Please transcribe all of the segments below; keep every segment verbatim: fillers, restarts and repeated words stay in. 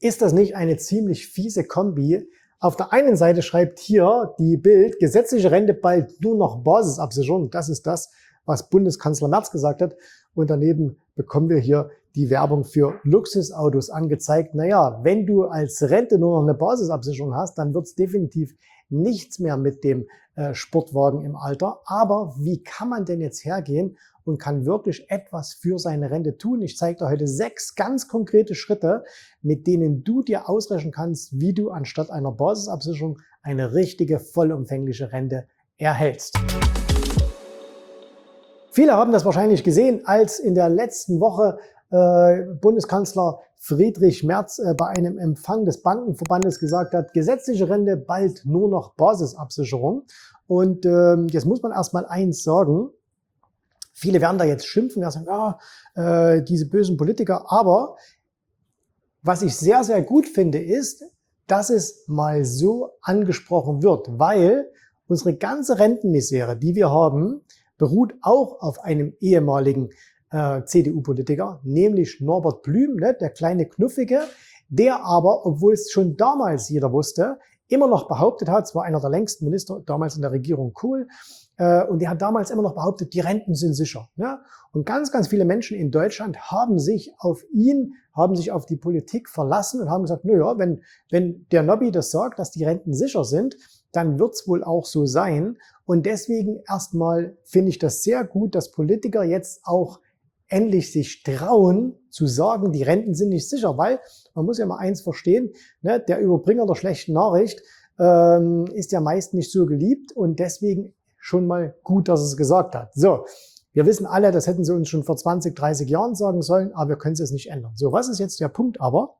Ist das nicht eine ziemlich fiese Kombi? Auf der einen Seite schreibt hier die Bild, gesetzliche Rente bald nur noch Basisabsicherung. Das ist das, was Bundeskanzler Merz gesagt hat. Und daneben bekommen wir hier die Werbung für Luxusautos angezeigt. Naja, wenn du als Rente nur noch eine Basisabsicherung hast, dann wird es definitiv nichts mehr mit dem äh, Sportwagen im Alter. Aber wie kann man denn jetzt hergehen und kann wirklich etwas für seine Rente tun? Ich zeige dir heute sechs ganz konkrete Schritte, mit denen du dir ausrechnen kannst, wie du anstatt einer Basisabsicherung eine richtige, vollumfängliche Rente erhältst. Viele haben das wahrscheinlich gesehen, als in der letzten Woche äh, Bundeskanzler Friedrich Merz äh, bei einem Empfang des Bankenverbandes gesagt hat, gesetzliche Rente bald nur noch Basisabsicherung. Und äh, jetzt muss man erstmal eins sagen, viele werden da jetzt schimpfen, werden sagen, ja, äh, diese bösen Politiker. Aber was ich sehr, sehr gut finde, ist, dass es mal so angesprochen wird, weil unsere ganze Rentenmisere, die wir haben, beruht auch auf einem ehemaligen äh, C D U-Politiker, nämlich Norbert Blüm, ne, der kleine Knuffige, der aber, obwohl es schon damals jeder wusste, immer noch behauptet hat, es war einer der längsten Minister damals in der Regierung Kohl, äh, und der hat damals immer noch behauptet, die Renten sind sicher. Ne? Und ganz, ganz viele Menschen in Deutschland haben sich auf ihn, haben sich auf die Politik verlassen und haben gesagt, naja, wenn, wenn der Nobby das sagt, dass die Renten sicher sind, dann wird es wohl auch so sein. Und deswegen erstmal finde ich das sehr gut, dass Politiker jetzt auch endlich sich trauen zu sagen, die Renten sind nicht sicher, weil man muss ja mal eins verstehen, ne, der Überbringer der schlechten Nachricht ähm, ist ja meist nicht so geliebt und deswegen schon mal gut, dass er es gesagt hat. So, wir wissen alle, das hätten sie uns schon vor zwanzig, dreißig Jahren sagen sollen, aber wir können es nicht ändern. So, was ist jetzt der Punkt aber?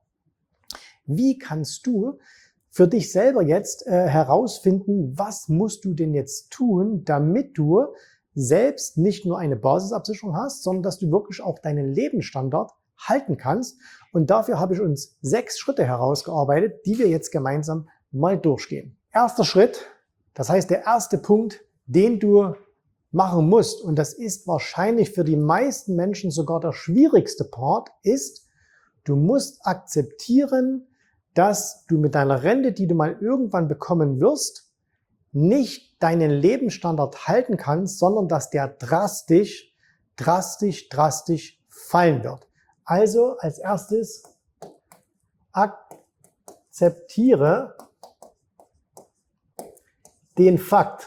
Wie kannst du für dich selber jetzt äh, herausfinden, was musst du denn jetzt tun, damit du selbst nicht nur eine Basisabsicherung hast, sondern dass du wirklich auch deinen Lebensstandard halten kannst. Und dafür habe ich uns sechs Schritte herausgearbeitet, die wir jetzt gemeinsam mal durchgehen. Erster Schritt, das heißt der erste Punkt, den du machen musst, und das ist wahrscheinlich für die meisten Menschen sogar der schwierigste Part, ist, du musst akzeptieren, dass du mit deiner Rente, die du mal irgendwann bekommen wirst, nicht deinen Lebensstandard halten kannst, sondern dass der drastisch, drastisch, drastisch fallen wird. Also als erstes akzeptiere den Fakt.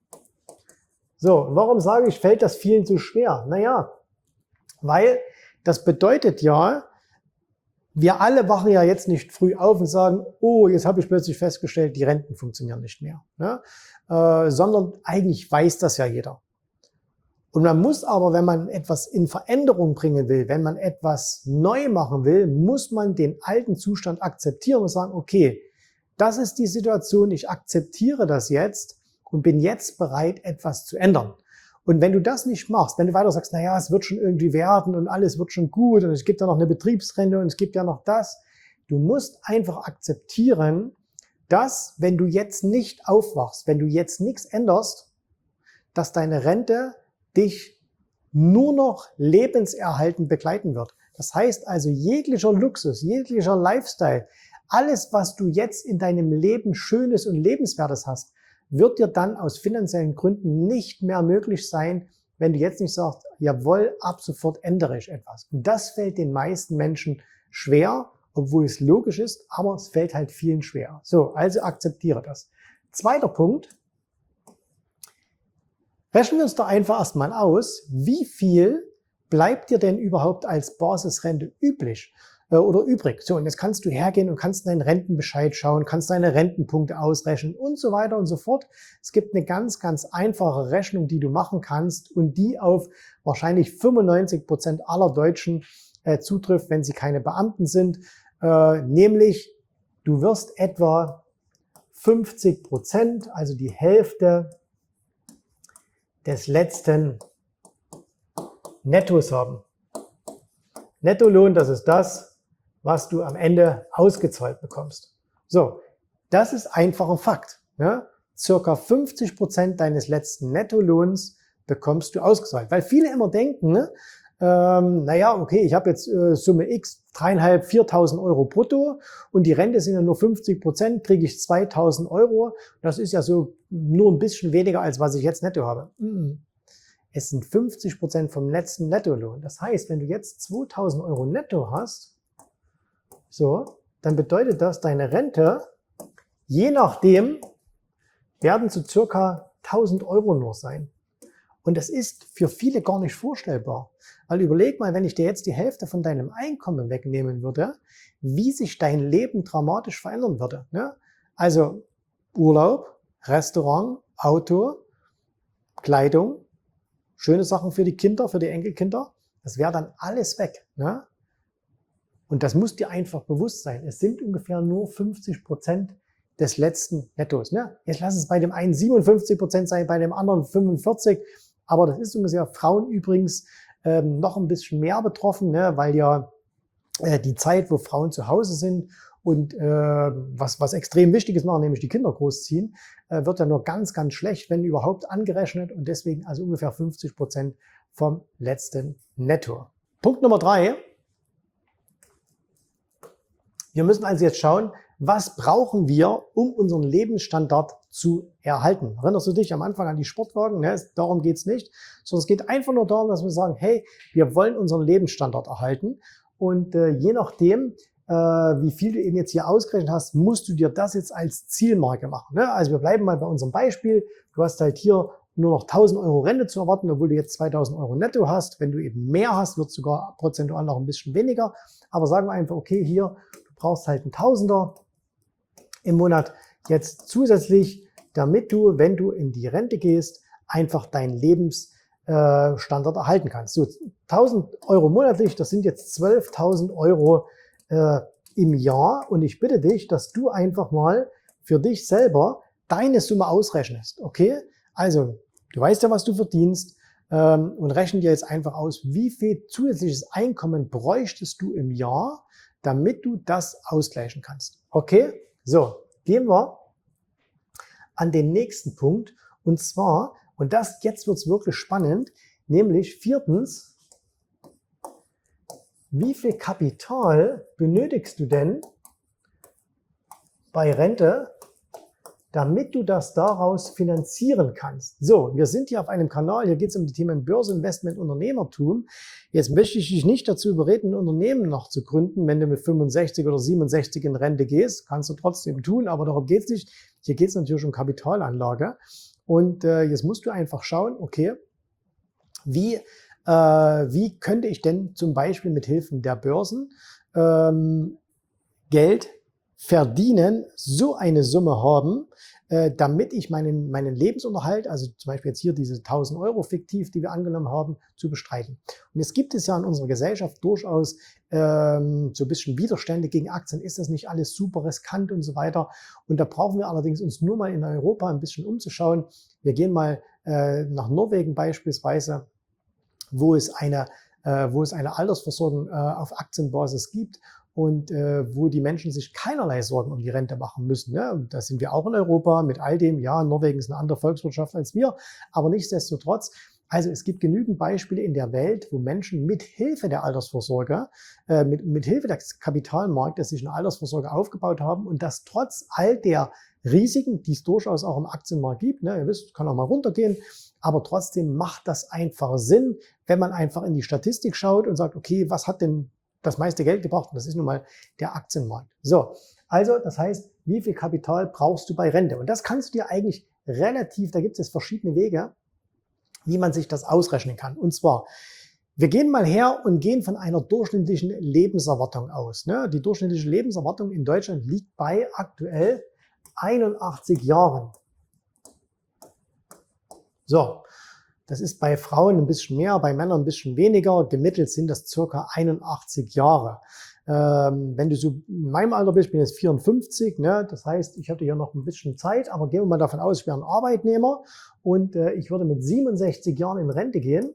So, warum sage ich, fällt das vielen so schwer? Naja, weil das bedeutet ja, wir alle wachen ja jetzt nicht früh auf und sagen, oh, jetzt habe ich plötzlich festgestellt, die Renten funktionieren nicht mehr. Ne? Äh, sondern eigentlich weiß das ja jeder. Und man muss aber, wenn man etwas in Veränderung bringen will, wenn man etwas neu machen will, muss man den alten Zustand akzeptieren und sagen, okay, das ist die Situation, ich akzeptiere das jetzt und bin jetzt bereit, etwas zu ändern. Und wenn du das nicht machst, wenn du weiter sagst, naja, es wird schon irgendwie werden und alles wird schon gut und es gibt ja noch eine Betriebsrente und es gibt ja noch das, du musst einfach akzeptieren, dass, wenn du jetzt nicht aufwachst, wenn du jetzt nichts änderst, dass deine Rente dich nur noch lebenserhaltend begleiten wird. Das heißt also, jeglicher Luxus, jeglicher Lifestyle, alles, was du jetzt in deinem Leben Schönes und Lebenswertes hast, wird dir dann aus finanziellen Gründen nicht mehr möglich sein, wenn du jetzt nicht sagst, jawohl, ab sofort ändere ich etwas. Und das fällt den meisten Menschen schwer, obwohl es logisch ist, aber es fällt halt vielen schwer. So, also akzeptiere das. Zweiter Punkt. Rechnen wir uns doch einfach erstmal aus, wie viel bleibt dir denn überhaupt als Basisrente üblich äh, oder übrig? So, und jetzt kannst du hergehen und kannst deinen Rentenbescheid schauen, kannst deine Rentenpunkte ausrechnen und so weiter und so fort. Es gibt eine ganz, ganz einfache Rechnung, die du machen kannst und die auf wahrscheinlich fünfundneunzig Prozent aller Deutschen äh, zutrifft, wenn sie keine Beamten sind. Äh, nämlich, du wirst etwa fünfzig Prozent, also die Hälfte des letzten Nettos haben. Nettolohn, das ist das, was du am Ende ausgezahlt bekommst. So, das ist einfach ein Fakt. Ja? Circa fünfzig Prozent deines letzten Nettolohns bekommst du ausgezahlt. Weil viele immer denken, ne, ähm, naja, okay, ich habe jetzt äh, Summe X, dreieinhalb, viertausend Euro brutto und die Rente sind ja nur fünfzig Prozent, kriege ich zweitausend Euro. Das ist ja so nur ein bisschen weniger, als was ich jetzt netto habe. Mm. Es sind fünfzig Prozent vom letzten Nettolohn. Das heißt, wenn du jetzt zweitausend Euro netto hast, so, dann bedeutet das, deine Rente, je nachdem, werden zu circa tausend Euro nur sein. Und das ist für viele gar nicht vorstellbar. Weil überleg mal, wenn ich dir jetzt die Hälfte von deinem Einkommen wegnehmen würde, wie sich dein Leben dramatisch verändern würde. Ne? Also Urlaub, Restaurant, Auto, Kleidung, schöne Sachen für die Kinder, für die Enkelkinder, das wäre dann alles weg. Ne? Und das muss dir einfach bewusst sein. Es sind ungefähr nur fünfzig Prozent des letzten Nettos. Ne? Jetzt lass es bei dem einen siebenundfünfzig Prozent sein, bei dem anderen fünfundvierzig. Aber das ist ungefähr, Frauen übrigens ähm, noch ein bisschen mehr betroffen, ne? Weil ja äh, die Zeit, wo Frauen zu Hause sind und äh, was, was extrem Wichtiges machen, nämlich die Kinder großziehen, äh, wird ja nur ganz, ganz schlecht, wenn überhaupt angerechnet und deswegen also ungefähr fünfzig Prozent vom letzten Netto. Punkt Nummer drei. Wir müssen also jetzt schauen, was brauchen wir, um unseren Lebensstandard zu erhalten. Erinnerst du dich am Anfang an die Sportwagen? Ne? Darum geht es nicht, sondern es geht einfach nur darum, dass wir sagen, hey, wir wollen unseren Lebensstandard erhalten und äh, je nachdem, äh, wie viel du eben jetzt hier ausgerechnet hast, musst du dir das jetzt als Zielmarke machen. Ne? Also wir bleiben mal bei unserem Beispiel. Du hast halt hier nur noch tausend Euro Rente zu erwarten, obwohl du jetzt zweitausend Euro netto hast. Wenn du eben mehr hast, wird es sogar prozentual noch ein bisschen weniger. Aber sagen wir einfach, okay, hier, du brauchst halt einen Tausender im Monat jetzt zusätzlich, damit du, wenn du in die Rente gehst, einfach deinen Lebensstandard erhalten kannst. So, tausend Euro monatlich, das sind jetzt zwölftausend Euro äh, im Jahr und ich bitte dich, dass du einfach mal für dich selber deine Summe ausrechnest, okay? Also, du weißt ja, was du verdienst ähm, und rechne dir jetzt einfach aus, wie viel zusätzliches Einkommen bräuchtest du im Jahr, damit du das ausgleichen kannst, okay? So, gehen wir an den nächsten Punkt und zwar, und das jetzt wird es wirklich spannend, nämlich viertens, wie viel Kapital benötigst du denn bei Rente, damit du das daraus finanzieren kannst? So, wir sind hier auf einem Kanal, hier geht es um die Themen Börse, Investment, Unternehmertum. Jetzt möchte ich dich nicht dazu überreden, ein Unternehmen noch zu gründen, wenn du mit fünfundsechzig oder siebenundsechzig in Rente gehst. Kannst du trotzdem tun, aber darum geht es nicht. Hier geht es natürlich um Kapitalanlage. Und äh, jetzt musst du einfach schauen, okay, wie, äh, wie könnte ich denn zum Beispiel mit Hilfen der Börsen ähm, Geld verdienen, so eine Summe haben, äh, damit ich meinen, meinen Lebensunterhalt, also zum Beispiel jetzt hier diese tausend Euro fiktiv, die wir angenommen haben, zu bestreiten. Und jetzt gibt es ja in unserer Gesellschaft durchaus ähm, so ein bisschen Widerstände gegen Aktien. Ist das nicht alles super riskant und so weiter? Und da brauchen wir allerdings uns nur mal in Europa ein bisschen umzuschauen. Wir gehen mal äh, nach Norwegen beispielsweise, wo es eine, äh, wo es eine Altersversorgung äh, auf Aktienbasis gibt. Und äh, wo die Menschen sich keinerlei Sorgen um die Rente machen müssen. Ne? Und da sind wir auch in Europa mit all dem. Ja, Norwegen ist eine andere Volkswirtschaft als wir, aber nichtsdestotrotz. Also es gibt genügend Beispiele in der Welt, wo Menschen mit Hilfe der Altersvorsorge, äh, mit, mit Hilfe des Kapitalmarktes sich eine Altersvorsorge aufgebaut haben und das trotz all der Risiken, die es durchaus auch im Aktienmarkt gibt, ne? Ihr wisst, kann auch mal runtergehen, aber trotzdem macht das einfach Sinn, wenn man einfach in die Statistik schaut und sagt, okay, was hat denn das meiste Geld gebracht? Und das ist nun mal der Aktienmarkt. So, also das heißt, wie viel Kapital brauchst du bei Rente? Und das kannst du dir eigentlich relativ, da gibt es verschiedene Wege, wie man sich das ausrechnen kann. Und zwar, wir gehen mal her und gehen von einer durchschnittlichen Lebenserwartung aus. Ne? Die durchschnittliche Lebenserwartung in Deutschland liegt bei aktuell einundachtzig Jahren. So, das ist bei Frauen ein bisschen mehr, bei Männern ein bisschen weniger. Gemittelt sind das circa einundachtzig Jahre. Ähm, wenn du so in meinem Alter bist, ich bin jetzt vierundfünfzig, ne? Das heißt, ich hatte hier noch ein bisschen Zeit, aber gehen wir mal davon aus, ich wäre ein Arbeitnehmer und äh, ich würde mit siebenundsechzig Jahren in Rente gehen.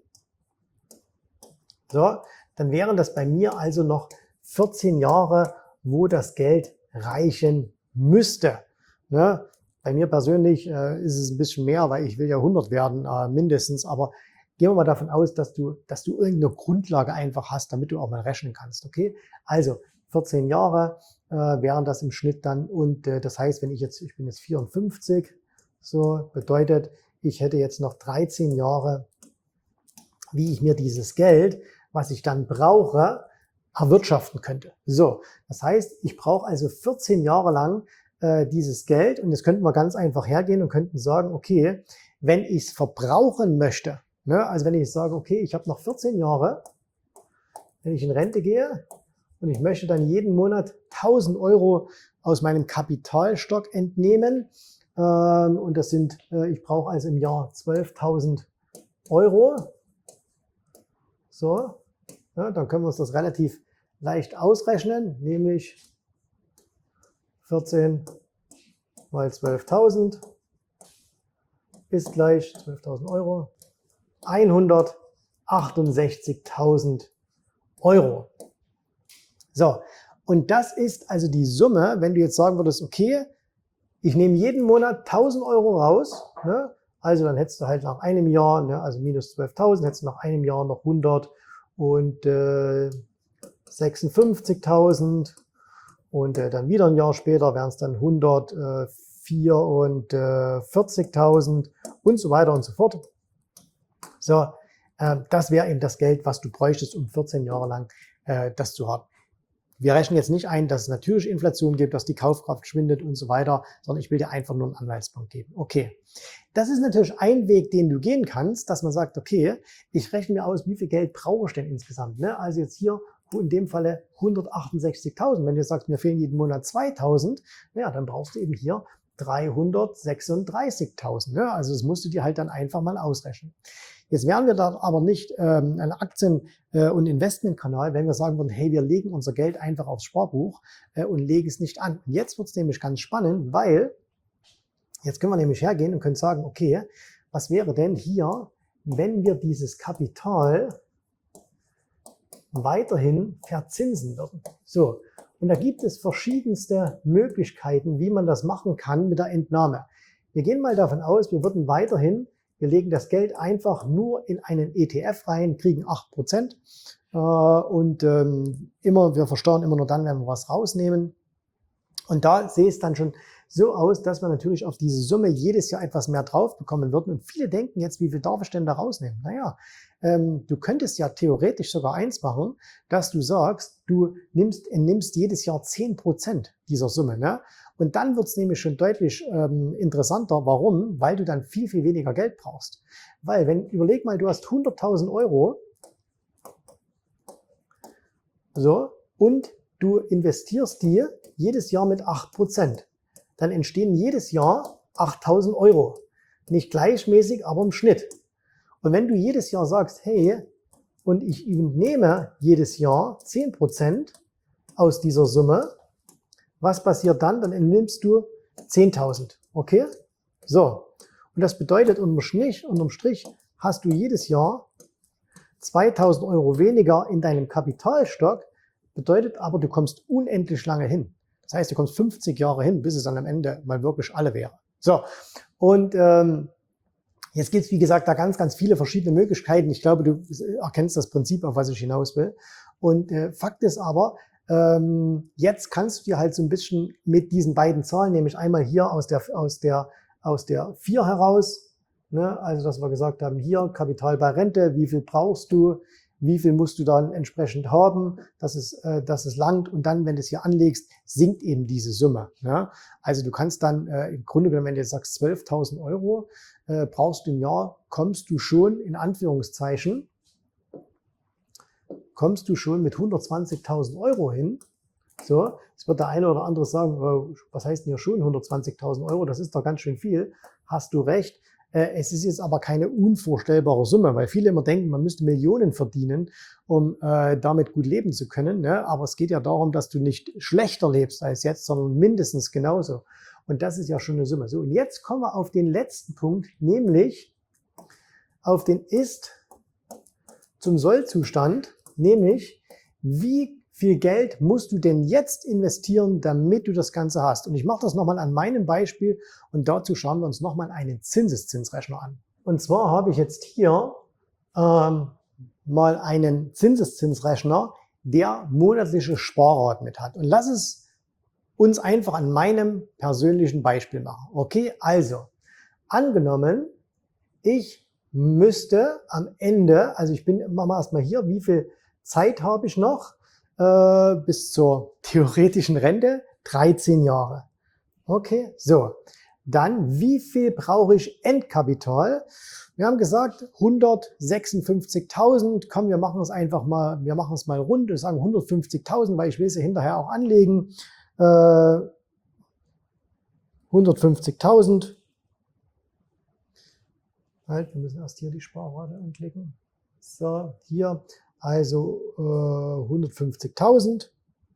So, dann wären das bei mir also noch vierzehn Jahre, wo das Geld reichen müsste. Ne? Bei mir persönlich äh, ist es ein bisschen mehr, weil ich will ja hundert werden äh, mindestens, aber gehen wir mal davon aus, dass du, dass du irgendeine Grundlage einfach hast, damit du auch mal rechnen kannst. Okay, also vierzehn Jahre äh, wären das im Schnitt dann und äh, das heißt, wenn ich jetzt, ich bin jetzt vierundfünfzig, so bedeutet, ich hätte jetzt noch dreizehn Jahre, wie ich mir dieses Geld, was ich dann brauche, erwirtschaften könnte. So, das heißt, ich brauche also vierzehn Jahre lang äh, dieses Geld und jetzt könnten wir ganz einfach hergehen und könnten sagen, okay, wenn ich es verbrauchen möchte, ne, also wenn ich sage, okay, ich habe noch vierzehn Jahre, wenn ich in Rente gehe und ich möchte dann jeden Monat tausend Euro aus meinem Kapitalstock entnehmen ähm, und das sind, äh, ich brauche also im Jahr zwölftausend Euro, so, ja, dann können wir uns das relativ leicht ausrechnen, nämlich vierzehn mal zwölftausend ist gleich zwölftausend Euro, hundertachtundsechzigtausend Euro. So, und das ist also die Summe, wenn du jetzt sagen würdest, okay, ich nehme jeden Monat tausend Euro raus, ne? Also dann hättest du halt nach einem Jahr, ne, also minus zwölftausend, hättest du nach einem Jahr noch hundert und äh, sechsundfünfzigtausend und äh, dann wieder ein Jahr später wären es dann hundertvierundvierzigtausend und so weiter und so fort. So, äh, das wäre eben das Geld, was du bräuchtest, um vierzehn Jahre lang äh, das zu haben. Wir rechnen jetzt nicht ein, dass es natürlich Inflation gibt, dass die Kaufkraft schwindet und so weiter, sondern ich will dir einfach nur einen Anhaltspunkt geben. Okay, das ist natürlich ein Weg, den du gehen kannst, dass man sagt, okay, ich rechne mir aus, wie viel Geld brauche ich denn insgesamt. Ne? Also jetzt hier in dem Falle hundertachtundsechzigtausend. Wenn du sagst, mir fehlen jeden Monat zweitausend, ja, dann brauchst du eben hier dreihundertsechsunddreißigtausend. Ne? Also das musst du dir halt dann einfach mal ausrechnen. Jetzt wären wir da aber nicht ähm, ein Aktien- äh, und Investmentkanal, wenn wir sagen würden, hey, wir legen unser Geld einfach aufs Sparbuch äh, und legen es nicht an. Und jetzt wird es nämlich ganz spannend, weil jetzt können wir nämlich hergehen und können sagen, okay, was wäre denn hier, wenn wir dieses Kapital weiterhin verzinsen würden? So, und da gibt es verschiedenste Möglichkeiten, wie man das machen kann mit der Entnahme. Wir gehen mal davon aus, wir würden weiterhin Wir legen das Geld einfach nur in einen E T F rein, kriegen acht Prozent äh, und ähm, immer, wir versteuern immer nur dann, wenn wir was rausnehmen. Und da sehe es dann schon so aus, dass wir natürlich auf diese Summe jedes Jahr etwas mehr drauf bekommen würden. Und viele denken jetzt, wie viel darf ich denn da rausnehmen? Naja, ähm, du könntest ja theoretisch sogar eins machen, dass du sagst, du nimmst, nimmst jedes Jahr zehn Prozent dieser Summe. Ne? Und dann wird es nämlich schon deutlich ähm, interessanter. Warum? Weil du dann viel, viel weniger Geld brauchst. Weil, wenn, überleg mal, du hast hunderttausend Euro so, und du investierst die jedes Jahr mit acht Prozent. Dann entstehen jedes Jahr achttausend Euro. Nicht gleichmäßig, aber im Schnitt. Und wenn du jedes Jahr sagst, hey, und ich entnehme jedes Jahr zehn Prozent aus dieser Summe, was passiert dann? Dann entnimmst du zehntausend. Okay? So. Und das bedeutet, unterm Strich, unterm Strich hast du jedes Jahr zweitausend Euro weniger in deinem Kapitalstock, bedeutet aber, du kommst unendlich lange hin. Das heißt, du kommst fünfzig Jahre hin, bis es dann am Ende mal wirklich alle wäre. So, und ähm, jetzt gibt es, wie gesagt, da ganz, ganz viele verschiedene Möglichkeiten. Ich glaube, du erkennst das Prinzip, auf was ich hinaus will. Und äh, Fakt ist aber, ähm, jetzt kannst du dir halt so ein bisschen mit diesen beiden Zahlen, nämlich einmal hier aus der, aus der, aus der vier heraus, ne, also dass wir gesagt haben, hier Kapital bei Rente, wie viel brauchst du, wie viel musst du dann entsprechend haben, dass es, äh, dass es langt, und dann, wenn du es hier anlegst, sinkt eben diese Summe. Ne? Also du kannst dann äh, im Grunde genommen, wenn du jetzt sagst zwölftausend Euro, äh, brauchst du im Jahr, kommst du schon in Anführungszeichen, kommst du schon mit hundertzwanzigtausend Euro hin. So, jetzt wird der eine oder andere sagen, oh, was heißt denn hier schon hundertzwanzigtausend Euro? Das ist doch ganz schön viel. Hast du recht. Es ist jetzt aber keine unvorstellbare Summe, weil viele immer denken, man müsste Millionen verdienen, um äh, damit gut leben zu können. Ne? Aber es geht ja darum, dass du nicht schlechter lebst als jetzt, sondern mindestens genauso. Und das ist ja schon eine Summe. So, und jetzt kommen wir auf den letzten Punkt, nämlich auf den Ist zum Soll-Zustand, nämlich wie viel Geld musst du denn jetzt investieren, damit du das Ganze hast? Und ich mache das nochmal an meinem Beispiel und dazu schauen wir uns nochmal einen Zinseszinsrechner an. Und zwar habe ich jetzt hier ähm, mal einen Zinseszinsrechner, der monatliche Sparraten mit hat. Und lass es uns einfach an meinem persönlichen Beispiel machen. Okay, also angenommen, ich müsste am Ende, also ich bin, machen wir erstmal hier, wie viel Zeit habe ich noch äh, bis zur theoretischen Rente? dreizehn Jahre. Okay, so. Dann, wie viel brauche ich Endkapital? Wir haben gesagt, hundertsechsundfünfzigtausend. Komm, wir machen es einfach mal, wir machen es mal rund. Wir sagen hundertfünfzigtausend, weil ich will sie hinterher auch anlegen. Äh, hundertfünfzigtausend. Halt, wir müssen erst hier die Sparrate anklicken. So, hier, also äh, hundertfünfzigtausend.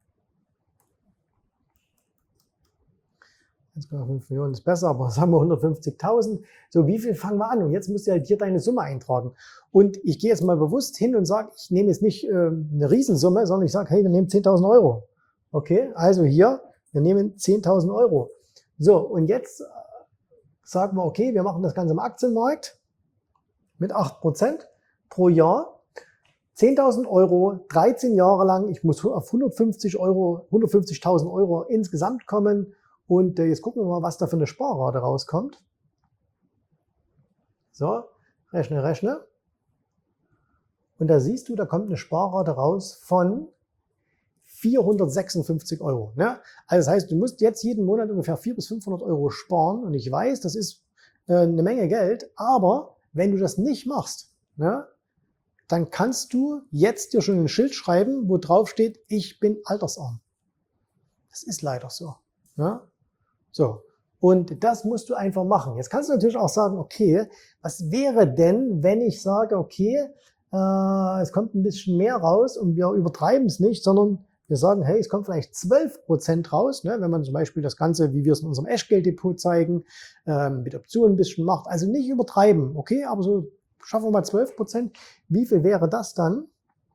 eins Komma fünf Millionen ist besser, aber sagen wir hundertfünfzigtausend. So, wie viel fangen wir an? Und jetzt musst du halt hier deine Summe eintragen. Und ich gehe jetzt mal bewusst hin und sage, ich nehme jetzt nicht äh, eine Riesensumme, sondern ich sage, hey, wir nehmen zehntausend Euro. Okay, also hier, wir nehmen zehntausend Euro. So, und jetzt äh, sagen wir, okay, wir machen das Ganze im Aktienmarkt mit acht Prozent pro Jahr. zehntausend Euro, dreizehn Jahre lang. Ich muss auf hundertfünfzig Euro, hundertfünfzigtausend Euro insgesamt kommen. Und jetzt gucken wir mal, was da für eine Sparrate rauskommt. So, rechne, rechne. Und da siehst du, da kommt eine Sparrate raus von vierhundertsechsundfünfzig Euro. Ne? Also das heißt, du musst jetzt jeden Monat ungefähr vierhundert bis fünfhundert Euro sparen. Und ich weiß, das ist äh, eine Menge Geld. Aber wenn du das nicht machst, ne, dann kannst du jetzt dir schon ein Schild schreiben, wo drauf steht, ich bin altersarm. Das ist leider so. Ne? So, und das musst du einfach machen. Jetzt kannst du natürlich auch sagen, okay, was wäre denn, wenn ich sage, okay, äh, es kommt ein bisschen mehr raus und wir übertreiben es nicht, sondern wir sagen, hey, es kommt vielleicht zwölf Prozent raus, ne, wenn man zum Beispiel das Ganze, wie wir es in unserem Echtgelddepot zeigen, äh, mit Optionen ein bisschen macht. Also nicht übertreiben, okay, aber so schaffen wir mal zwölf Prozent. Wie viel wäre das dann?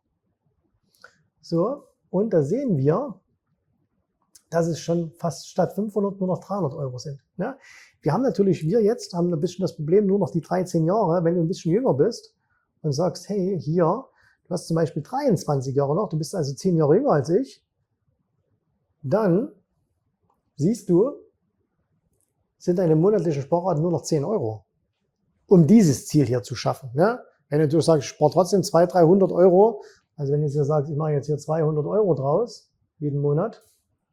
So, und da sehen wir, dass es schon fast statt fünfhundert nur noch dreihundert Euro sind. Ja? Wir haben natürlich, wir jetzt haben ein bisschen das Problem, nur noch die dreizehn Jahre, wenn du ein bisschen jünger bist und sagst, hey, hier, du hast zum Beispiel dreiundzwanzig Jahre noch, du bist also zehn Jahre jünger als ich, dann siehst du, sind deine monatlichen Sparraten nur noch zehn Euro, um dieses Ziel hier zu schaffen. Ja? Wenn du natürlich sagst, ich spare trotzdem zweihundert, dreihundert Euro, also wenn du jetzt sagst, ich mache jetzt hier zweihundert Euro draus, jeden Monat,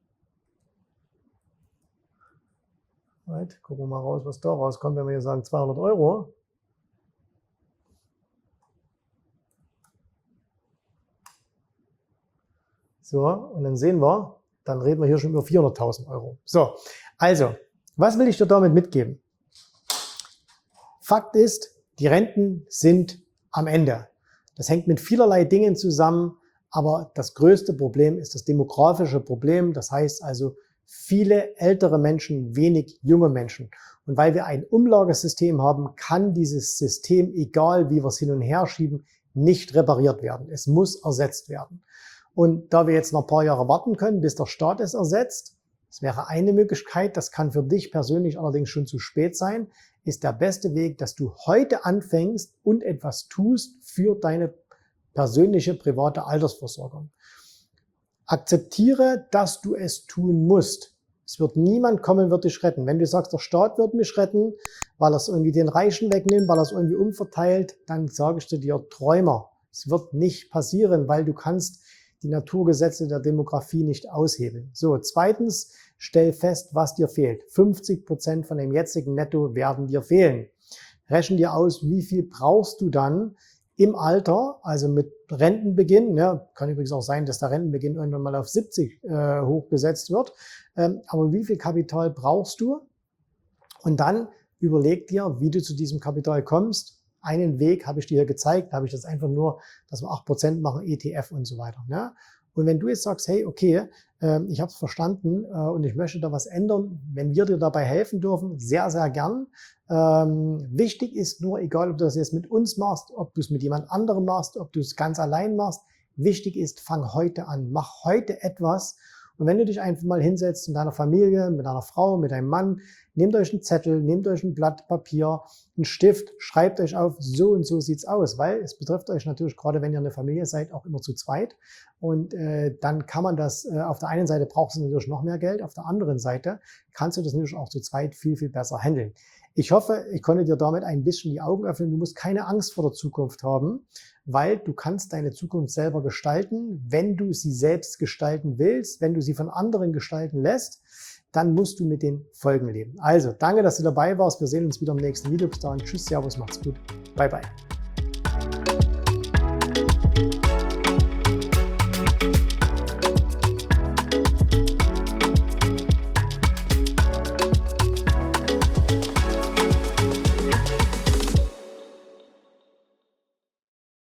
right, gucken wir mal raus, was da rauskommt, wenn wir hier sagen zweihundert Euro. So, und dann sehen wir, dann reden wir hier schon über vierhunderttausend Euro. So, also, was will ich dir damit mitgeben? Fakt ist, die Renten sind am Ende. Das hängt mit vielerlei Dingen zusammen, aber das größte Problem ist das demografische Problem. Das heißt also, viele ältere Menschen, wenig junge Menschen. Und weil wir ein Umlagesystem haben, kann dieses System, egal wie wir es hin und her schieben, nicht repariert werden. Es muss ersetzt werden. Und da wir jetzt noch ein paar Jahre warten können, bis der Staat es ersetzt, das wäre eine Möglichkeit, das kann für dich persönlich allerdings schon zu spät sein, ist der beste Weg, dass du heute anfängst und etwas tust für deine persönliche private Altersversorgung. Akzeptiere, dass du es tun musst. Es wird niemand kommen, wird dich retten. Wenn du sagst, der Staat wird mich retten, weil er es irgendwie den Reichen wegnimmt, weil er es irgendwie umverteilt, dann sage ich dir, Träumer. Es wird nicht passieren, weil du kannst die Naturgesetze der Demografie nicht aushebeln. So, zweitens, stell fest, was dir fehlt. fünfzig Prozent von dem jetzigen Netto werden dir fehlen. Rechne dir aus, wie viel brauchst du dann im Alter, also mit Rentenbeginn, ja, kann übrigens auch sein, dass der Rentenbeginn irgendwann mal auf siebzig äh, hochgesetzt wird, ähm, aber wie viel Kapital brauchst du? Und dann überleg dir, wie du zu diesem Kapital kommst. Einen Weg habe ich dir hier gezeigt, da habe ich das einfach nur, dass wir acht Prozent machen, E T F und so weiter. Ja? Und wenn du jetzt sagst, hey, okay, äh, ich habe es verstanden äh, und ich möchte da was ändern, wenn wir dir dabei helfen dürfen, sehr, sehr gern. Ähm, wichtig ist nur, egal ob du das jetzt mit uns machst, ob du es mit jemand anderem machst, ob du es ganz allein machst, wichtig ist, fang heute an, mach heute etwas Und wenn du dich einfach mal hinsetzt mit deiner Familie, mit deiner Frau, mit deinem Mann, nehmt euch einen Zettel, nehmt euch ein Blatt Papier, einen Stift, schreibt euch auf, so und so sieht's aus, weil es betrifft euch natürlich, gerade wenn ihr eine Familie seid, auch immer zu zweit. Und äh, dann kann man das, äh, auf der einen Seite brauchst du natürlich noch mehr Geld, auf der anderen Seite kannst du das natürlich auch zu zweit viel, viel besser handeln. Ich hoffe, ich konnte dir damit ein bisschen die Augen öffnen. Du musst keine Angst vor der Zukunft haben, weil du kannst deine Zukunft selber gestalten. Wenn du sie selbst gestalten willst, wenn du sie von anderen gestalten lässt, dann musst du mit den Folgen leben. Also, danke, dass du dabei warst. Wir sehen uns wieder im nächsten Video. Bis dahin, tschüss, servus, macht's gut. Bye, bye.